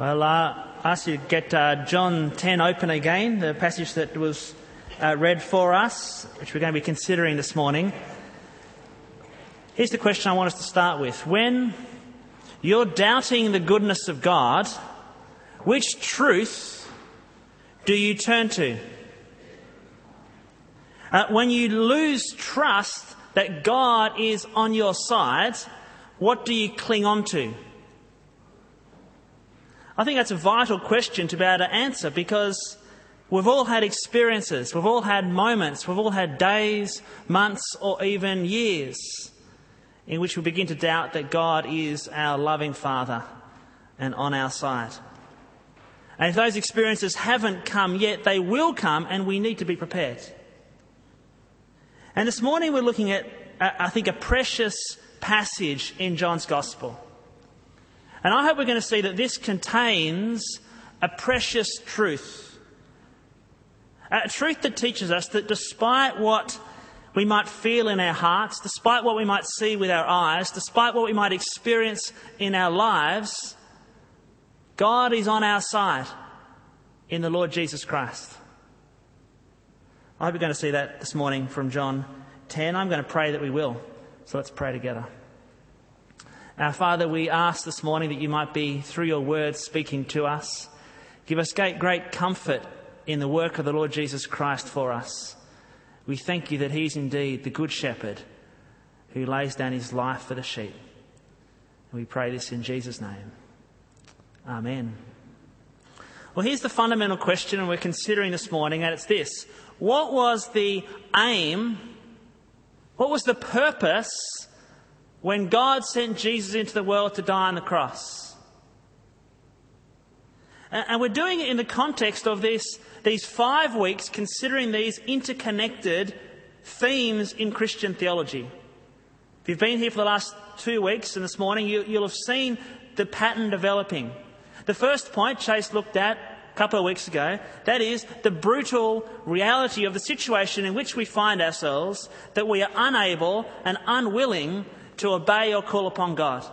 Well, I ask you to get John 10 open again, the passage that was read for us, which we're going to be considering this morning. Here's the question I want us to start with. When you're doubting the goodness of God, which truth do you turn to? When you lose trust that God is on your side, what do you cling on to? I think that's a vital question to be able to answer, because we've all had experiences, we've all had moments, we've all had days, months or even years in which we begin to doubt that God is our loving Father and on our side. And if those experiences haven't come yet, they will come, and we need to be prepared. And this morning we're looking at, I think, a precious passage in John's Gospel. And I hope we're going to see that this contains a precious truth. A truth that teaches us that despite what we might feel in our hearts, despite what we might see with our eyes, despite what we might experience in our lives, God is on our side in the Lord Jesus Christ. I hope we're going to see that this morning from John 10. I'm going to pray that we will. So let's pray together. Our Father, we ask this morning that you might be, through your words, speaking to us. Give us great comfort in the work of the Lord Jesus Christ for us. We thank you that he is indeed the Good Shepherd who lays down his life for the sheep. And we pray this in Jesus' name. Amen. Well, here's the fundamental question and we're considering this morning, and it's this. What was the aim, what was the purpose when God sent Jesus into the world to die on the cross? And we're doing it in the context of these 5 weeks, considering these interconnected themes in Christian theology. If you've been here for the last 2 weeks and this morning, you'll have seen the pattern developing. The first point Chase looked at a couple of weeks ago, that is the brutal reality of the situation in which we find ourselves, that we are unable and unwilling to obey or call upon God.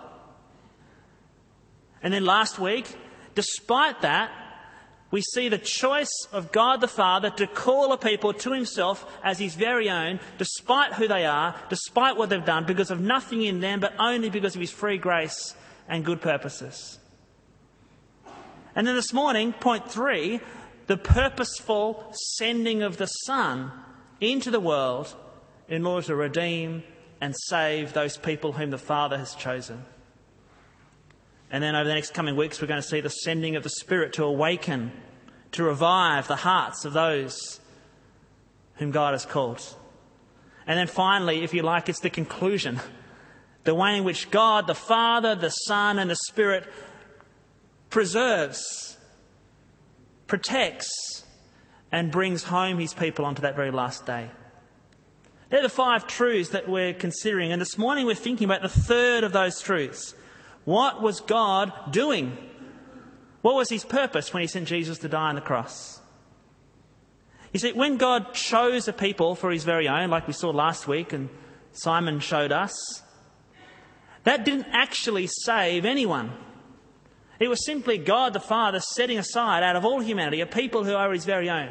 And then last week, despite that, we see the choice of God the Father to call a people to himself as his very own, despite who they are, despite what they've done, because of nothing in them, but only because of his free grace and good purposes. And then this morning, point 3, the purposeful sending of the Son into the world in order to redeem and save those people whom the Father has chosen. And then over the next coming weeks, we're going to see the sending of the Spirit to awaken, to revive the hearts of those whom God has called. And then finally, if you like, it's the conclusion. The way in which God, the Father, the Son and the Spirit preserves, protects and brings home his people onto that very last day. They're the 5 truths that we're considering, and this morning we're thinking about the third of those truths. What was God doing? What was his purpose when he sent Jesus to die on the cross? You see, when God chose a people for his very own, like we saw last week and Simon showed us, that didn't actually save anyone. It was simply God the Father setting aside out of all humanity a people who are his very own.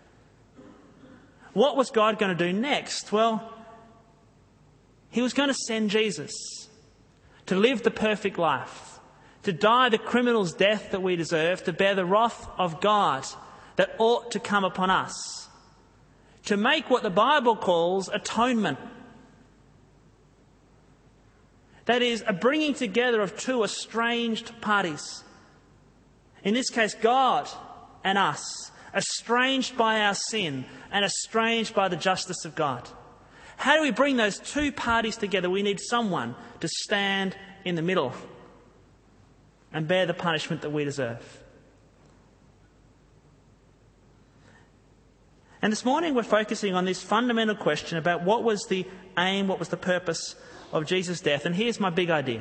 What was God going to do next? Well, he was going to send Jesus to live the perfect life, to die the criminal's death that we deserve, to bear the wrath of God that ought to come upon us, to make what the Bible calls atonement. That is, a bringing together of 2 estranged parties. In this case, God and us, estranged by our sin and estranged by the justice of God. How do we bring those 2 parties together? We need someone to stand in the middle and bear the punishment that we deserve. And this morning we're focusing on this fundamental question about what was the aim, what was the purpose of Jesus' death. And here's my big idea.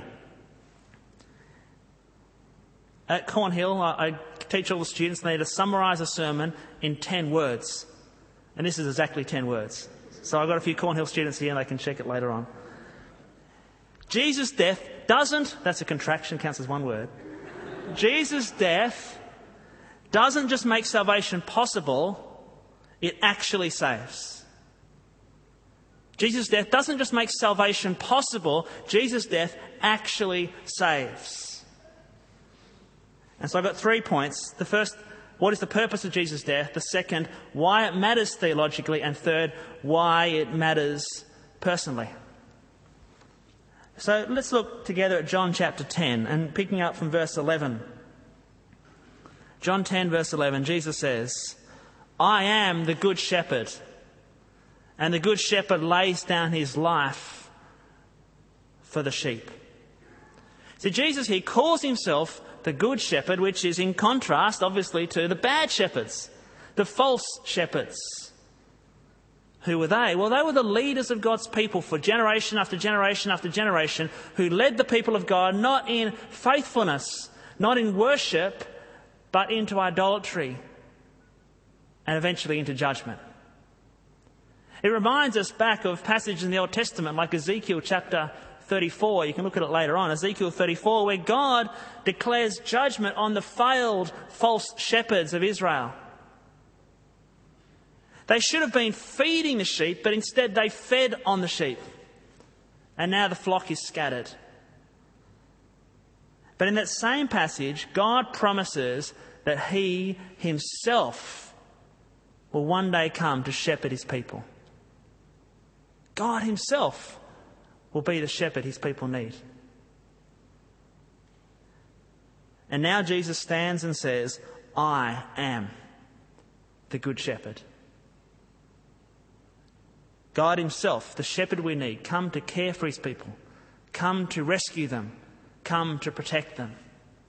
At Cornhill, I teach all the students they need to summarise a sermon in 10 words. And this is exactly 10 words. So I've got a few Cornhill students here and they can check it later on. Jesus' death doesn't, that's a contraction, counts as one word, Jesus' death doesn't just make salvation possible, it actually saves. Jesus' death doesn't just make salvation possible, Jesus' death actually saves. And so I've got 3 points. The first, what is the purpose of Jesus' death? The second, why it matters theologically. And third, why it matters personally. So let's look together at John chapter 10 and picking up from verse 11. John 10 verse 11, Jesus says, I am the good shepherd, and the good shepherd lays down his life for the sheep. See, Jesus here calls himself the good shepherd, which is in contrast, obviously, to the bad shepherds, the false shepherds. Who were they? Well, they were the leaders of God's people for generation after generation after generation, who led the people of God not in faithfulness, not in worship, but into idolatry and eventually into judgment. It reminds us back of passages in the Old Testament like Ezekiel chapter 34. You can look at it later on. Ezekiel 34, where God declares judgment on the failed false shepherds of Israel. They should have been feeding the sheep, but instead they fed on the sheep. And now the flock is scattered. But in that same passage, God promises that he himself will one day come to shepherd his people. God himself will be the shepherd his people need. And now Jesus stands and says, I am the good shepherd. God himself, the shepherd we need, come to care for his people, come to rescue them, come to protect them.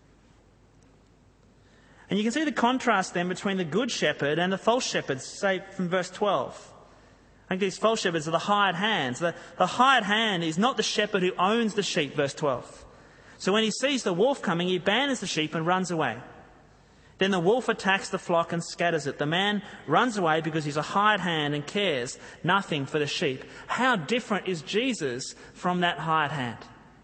And you can see the contrast then between the good shepherd and the false shepherds, say from verse 12. I think these false shepherds are the hired hands. The hired hand is not the shepherd who owns the sheep, verse 12. So when he sees the wolf coming, he abandons the sheep and runs away. Then the wolf attacks the flock and scatters it. The man runs away because he's a hired hand and cares nothing for the sheep. How different is Jesus from that hired hand?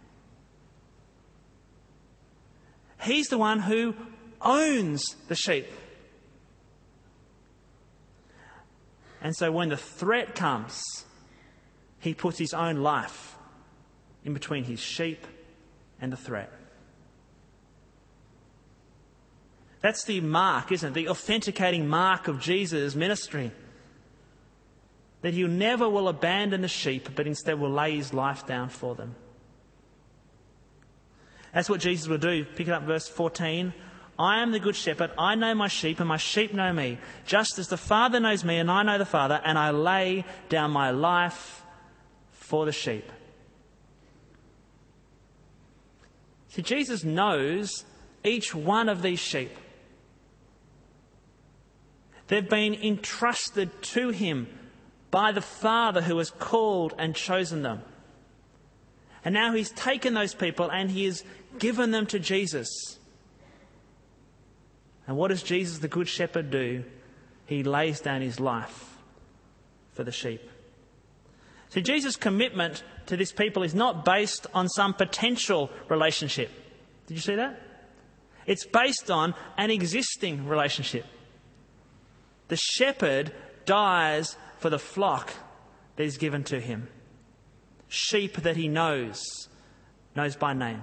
He's the one who owns the sheep. And so when the threat comes, he puts his own life in between his sheep and the threat. That's the mark, isn't it? The authenticating mark of Jesus' ministry. That he never will abandon the sheep, but instead will lay his life down for them. That's what Jesus will do. Pick it up verse 14. I am the good shepherd. I know my sheep and my sheep know me. Just as the Father knows me and I know the Father, and I lay down my life for the sheep. See, Jesus knows each one of these sheep. They've been entrusted to him by the Father who has called and chosen them. And now he's taken those people and he has given them to Jesus. And what does Jesus, the Good Shepherd, do? He lays down his life for the sheep. So Jesus' commitment to this people is not based on some potential relationship. Did you see that? It's based on an existing relationship. The shepherd dies for the flock that is given to him. Sheep that he knows by name.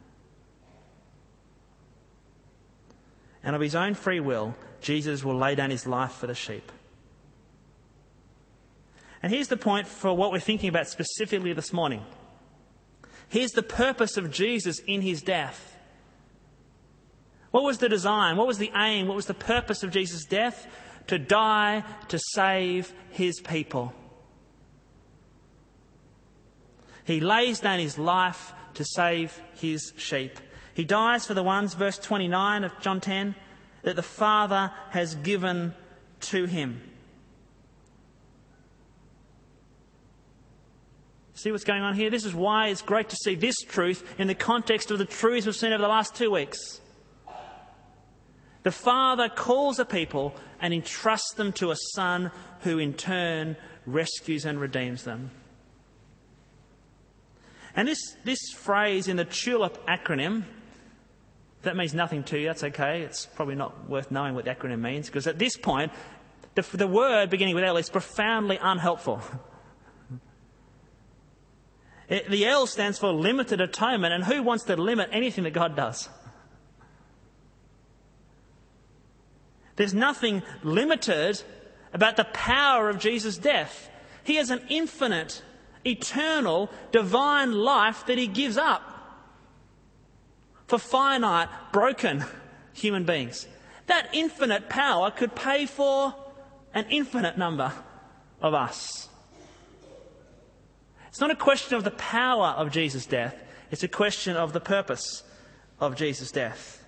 And of his own free will, Jesus will lay down his life for the sheep. And here's the point for what we're thinking about specifically this morning. Here's the purpose of Jesus in his death. What was the design? What was the aim? What was the purpose of Jesus' death? To die to save his people. He lays down his life to save his sheep. He dies for the ones, verse 29 of John 10, that the Father has given to him. See what's going on here? This is why it's great to see this truth in the context of the truths we've seen over the last 2 weeks. The Father calls a people and entrusts them to a Son who in rescues and redeems them. And this phrase in the TULIP acronym, If that means nothing to you, that's okay. It's probably not worth knowing what the acronym means, because at this point, the word beginning with L is profoundly unhelpful. The L stands for limited atonement, and who wants to limit anything that God does? There's nothing limited about the power of Jesus' death. He has an infinite, eternal, divine life that he gives up for finite, broken human beings. That infinite power could pay for an infinite number of us. It's not a question of the power of Jesus' death. It's a question of the purpose of Jesus' death.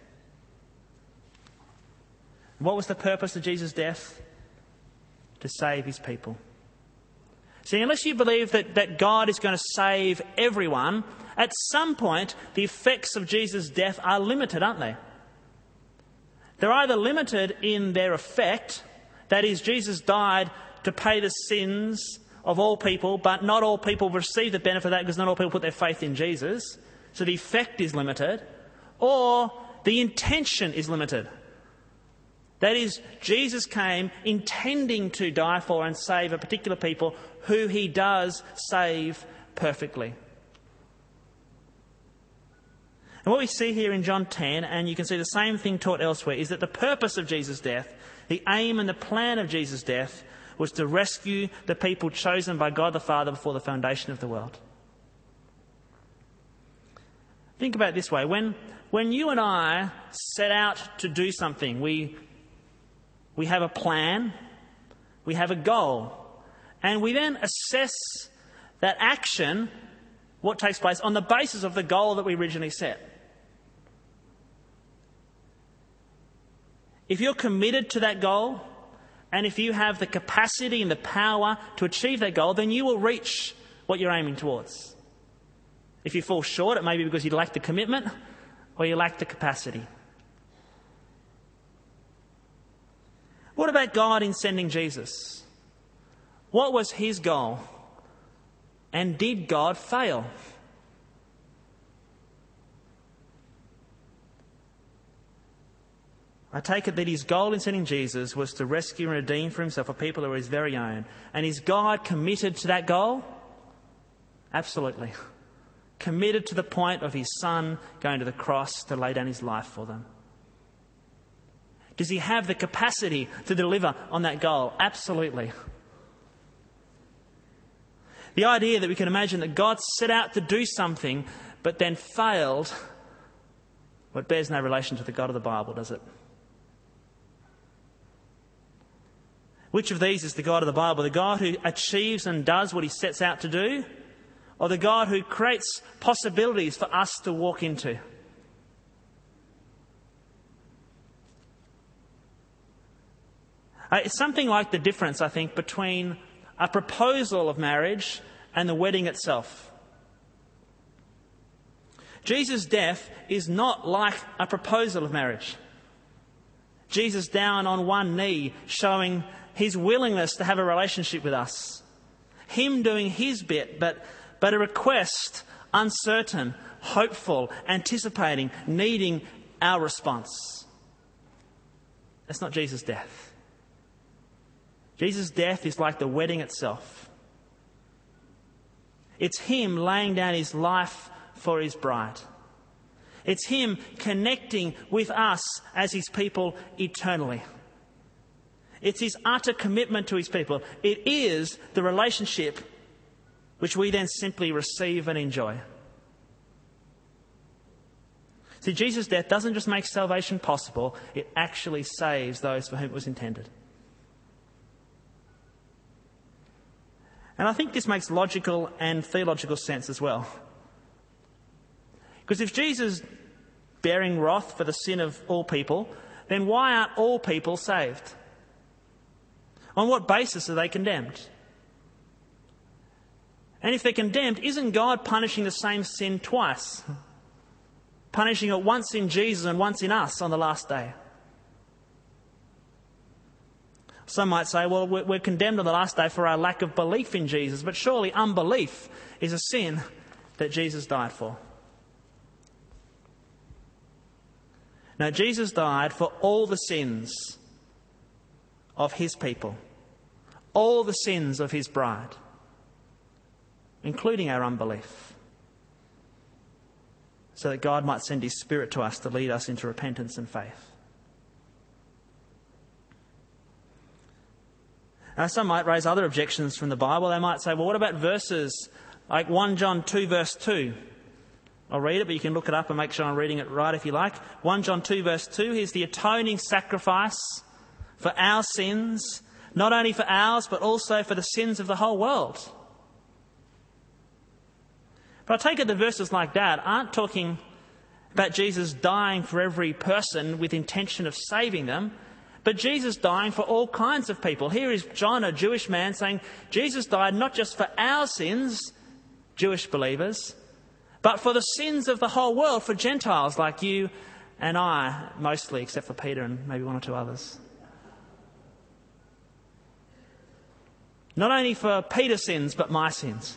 What was the purpose of Jesus' death? To save his people. See, unless you believe that God is going to save everyone, at some point the effects of Jesus' death are limited, aren't they? They're either limited in their effect, that is, Jesus died to pay the sins of all people, but not all people receive the benefit of that because not all people put their faith in Jesus. So the effect is limited. Or the intention is limited. That is, Jesus came intending to die for and save a particular people who he does save perfectly. And what we see here in John 10, and you can see the same thing taught elsewhere, is that the purpose of Jesus' death, the aim and the plan of Jesus' death, was to rescue the people chosen by God the Father before the foundation of the world. Think about it this way. When you and I set out to do something, we have a plan, we have a goal, and we then assess that action, what takes place, on the basis of the goal that we originally set. If you're committed to that goal, and if you have the capacity and the power to achieve that goal, then you will reach what you're aiming towards. If you fall short, it may be because you lack the commitment or you lack the capacity. What about God in sending Jesus? What was his goal? And did God fail? I take it that his goal in sending Jesus was to rescue and redeem for himself a people who were his very own. And is God committed to that goal? Absolutely. Committed to the point of his Son going to the cross to lay down his life for them. Does he have the capacity to deliver on that goal? Absolutely. The idea that we can imagine that God set out to do something but then failed, well, it bears no relation to the God of the Bible, does it? Which of these is the God of the Bible? The God who achieves and does what he sets out to do? Or the God who creates possibilities for us to walk into? It's something like the difference, I think, between a proposal of marriage and the wedding itself. Jesus' death is not like a proposal of marriage. Jesus down on one knee showing his willingness to have a relationship with us. Him doing his bit, but a request, uncertain, hopeful, anticipating, needing our response. That's not Jesus' death. Jesus' death is like the wedding itself. It's him laying down his life for his bride. It's him connecting with us as his people eternally. It's his utter commitment to his people. It is the relationship which we then simply receive and enjoy. See, Jesus' death doesn't just make salvation possible, it actually saves those for whom it was intended. And I think this makes logical and theological sense as well. Because if Jesus is bearing wrath for the sin of all people, then why aren't all people saved? On what basis are they condemned? And if they're condemned, isn't God punishing the same sin twice? Punishing it once in Jesus and once in us on the last day. Some might say, well, we're condemned on the last day for our lack of belief in Jesus, but surely unbelief is a sin that Jesus died for. No, Jesus died for all the sins of his people, all the sins of his bride, including our unbelief, so that God might send his Spirit to us to lead us into repentance and faith. Now, some might raise other objections from the Bible. They might say, well, what about verses like 1 John 2 verse 2? I'll read it, but you can look it up and make sure I'm reading it right if you like. 1 John 2 verse 2, here's the atoning sacrifice for our sins, not only for ours, but also for the sins of the whole world. But I take it the verses like that aren't talking about Jesus dying for every person with intention of saving them, but Jesus dying for all kinds of people. Here is John, a Jewish man, saying Jesus died not just for our sins, Jewish believers, but for the sins of the whole world, for Gentiles like you and I, mostly, except for Peter and maybe one or two others. Not only for Peter's sins, but my sins.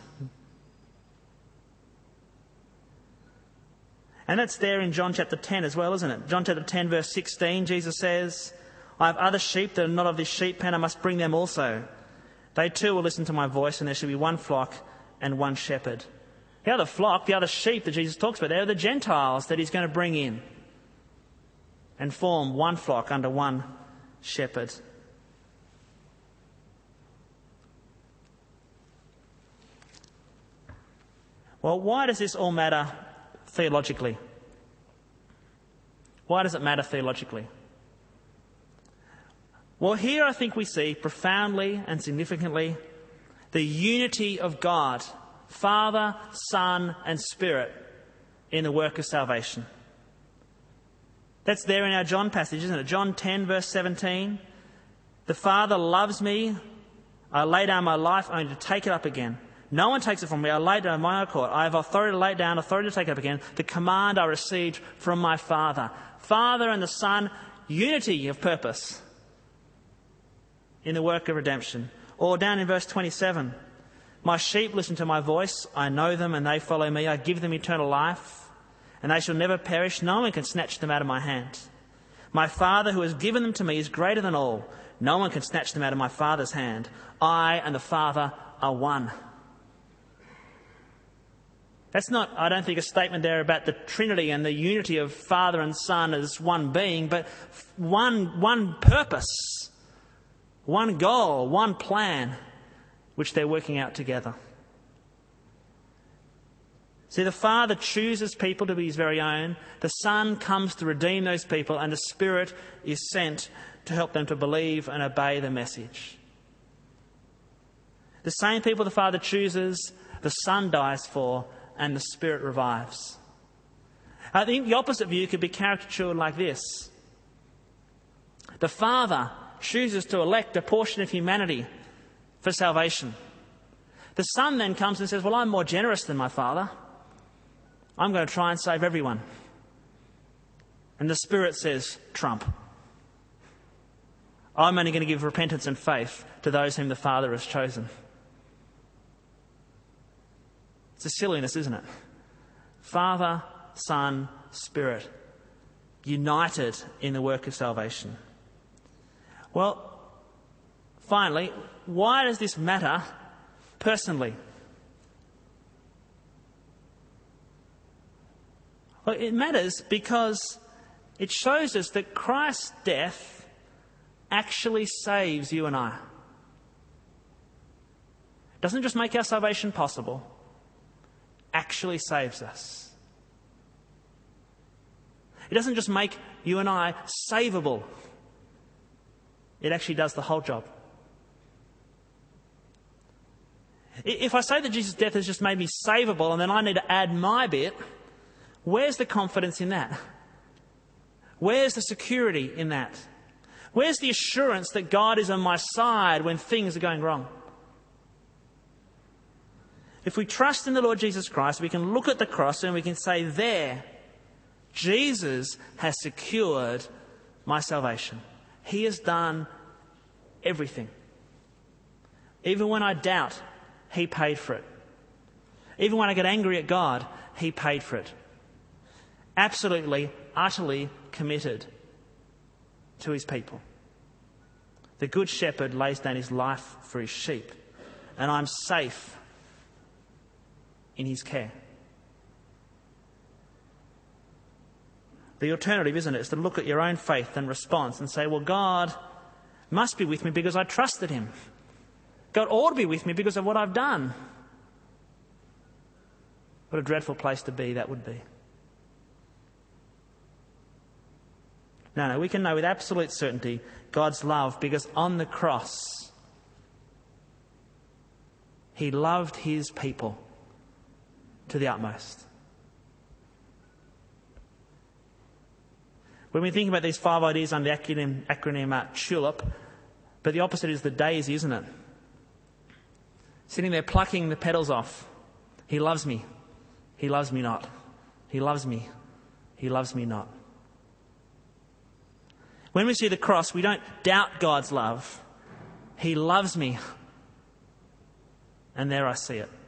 And that's there in John chapter 10 as well, isn't it? John chapter 10 verse 16, Jesus says, I have other sheep that are not of this sheep pen, I must bring them also. They too will listen to my voice, and there shall be one flock and one shepherd. The other flock, the other sheep that Jesus talks about, they're the Gentiles that he's going to bring in and form one flock under one shepherd. Well, why does this all matter theologically? Why does it matter theologically? Well, here I think we see profoundly and significantly the unity of God, Father, Son and Spirit in the work of salvation. That's there in our John passage, isn't it? John 10 verse 17. The Father loves me. I lay down my life only to take it up again. No one takes it from me. I lay it down on my own accord. I have authority to lay it down, authority to take it up again. The command I received from my Father. Father and the Son, unity of purpose in the work of redemption. Or down in verse 27, my sheep listen to my voice, I know them and they follow me, I give them eternal life, and they shall never perish, no one can snatch them out of my hand. My Father who has given them to me is greater than all, no one can snatch them out of my Father's hand. I and the Father are one. That's not, I don't think, a statement there about the Trinity and the unity of Father and Son as one being, but one purpose, one goal, one plan, which they're working out together. See, the Father chooses people to be his very own. The Son comes to redeem those people, and the Spirit is sent to help them to believe and obey the message. The same people the Father chooses, the Son dies for, and the Spirit revives. I think the opposite view could be caricatured like this. The Father chooses to elect a portion of humanity for salvation. The Son then comes and says, well, I'm more generous than my Father. I'm going to try and save everyone. And the Spirit says, Trump. I'm only going to give repentance and faith to those whom the Father has chosen. It's a silliness, isn't it? Father, Son, Spirit, united in the work of salvation. Well, finally, why does this matter personally? Well, it matters because it shows us that Christ's death actually saves you and I. It doesn't just make our salvation possible, actually saves us. It doesn't just make you and I savable. It actually does the whole job. If I say that Jesus' death has just made me savable and then I need to add my bit, where's the confidence in that? Where's the security in that? Where's the assurance that God is on my side when things are going wrong? If we trust in the Lord Jesus Christ, we can look at the cross and we can say, there, Jesus has secured my salvation. He has done everything. Even when I doubt, he paid for it. Even when I get angry at God, he paid for it. Absolutely, utterly, committed to his people. The Good Shepherd lays down his life for his sheep, and I'm safe in his care. The alternative, isn't it, is to look at your own faith and response and say, well, God must be with me because I trusted him. God ought to be with me because of what I've done. What a dreadful place to be that would be. No, we can know with absolute certainty God's love because on the cross, he loved his people to the utmost. When we think about these 5 ideas under the acronym TULIP, but the opposite is the daisy, isn't it? Sitting there plucking the petals off. He loves me. He loves me not. He loves me. He loves me not. When we see the cross, we don't doubt God's love. He loves me. And there I see it.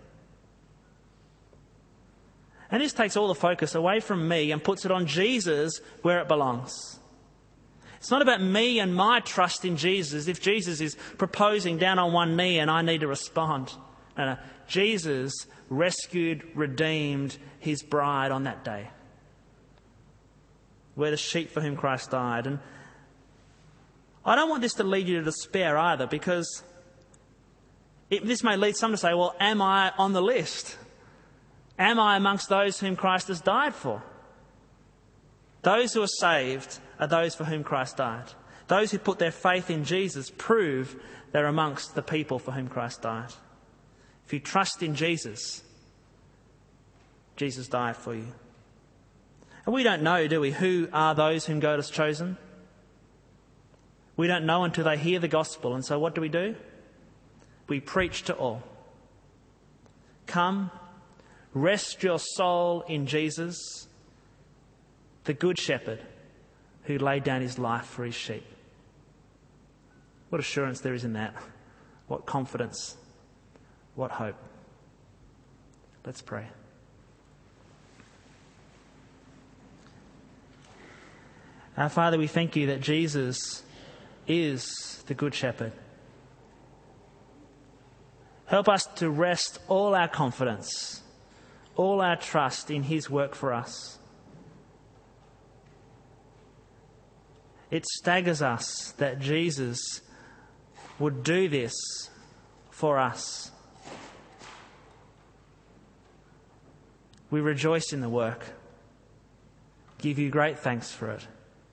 And this takes all the focus away from me and puts it on Jesus where it belongs. It's not about me and my trust in Jesus if Jesus is proposing down on one knee and I need to respond. No. Jesus rescued, redeemed his bride on that day. We're the sheep for whom Christ died. And I don't want this to lead you to despair either, because this may lead some to say, well, am I on the list? Am I amongst those whom Christ has died for? Those who are saved are those for whom Christ died. Those who put their faith in Jesus prove they're amongst the people for whom Christ died. If you trust in Jesus, Jesus died for you. And we don't know, do we, who are those whom God has chosen? We don't know until they hear the gospel. And so what do? We preach to all. Come, rest your soul in Jesus, the Good Shepherd who laid down his life for his sheep. What assurance there is in that. What confidence. What hope. Let's pray. Our Father, we thank you that Jesus is the Good Shepherd. Help us to rest all our confidence, all our trust in his work for us. It staggers us that Jesus would do this for us. We rejoice in the work, give you great thanks for it.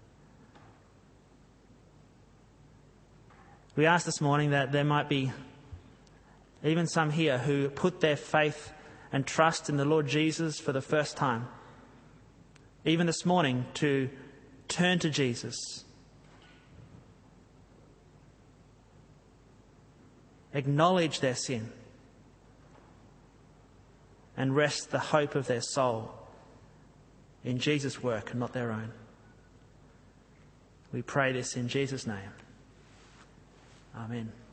We ask this morning that there might be even some here who put their faith and trust in the Lord Jesus for the first time. Even this morning, to turn to Jesus. Acknowledge their sin. And rest the hope of their soul in Jesus' work and not their own. We pray this in Jesus' name. Amen.